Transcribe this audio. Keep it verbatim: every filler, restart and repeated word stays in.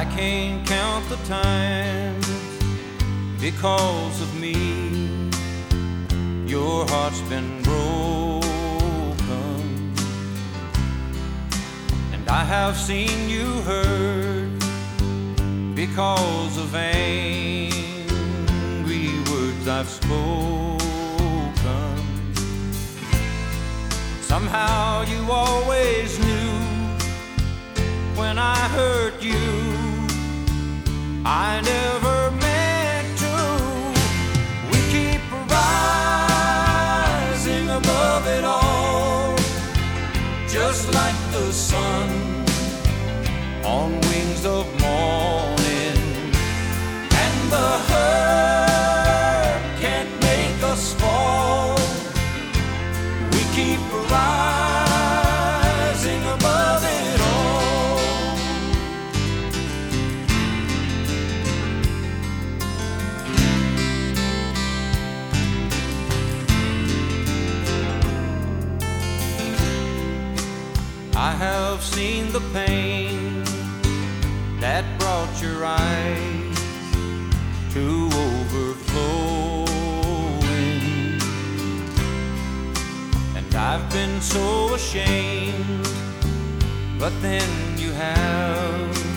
I can't count the times because of me your heart's been broken, and I have seen you hurt because of angry words I've spoken. Somehow you always knew when I hurt you I never meant to. We keep rising above it all, just like the sun on wings of morning, and the hurt can't make us fall. We keep rising above it all. I have seen the pain that brought your eyes to overflowing, and I've been so ashamed, but then you have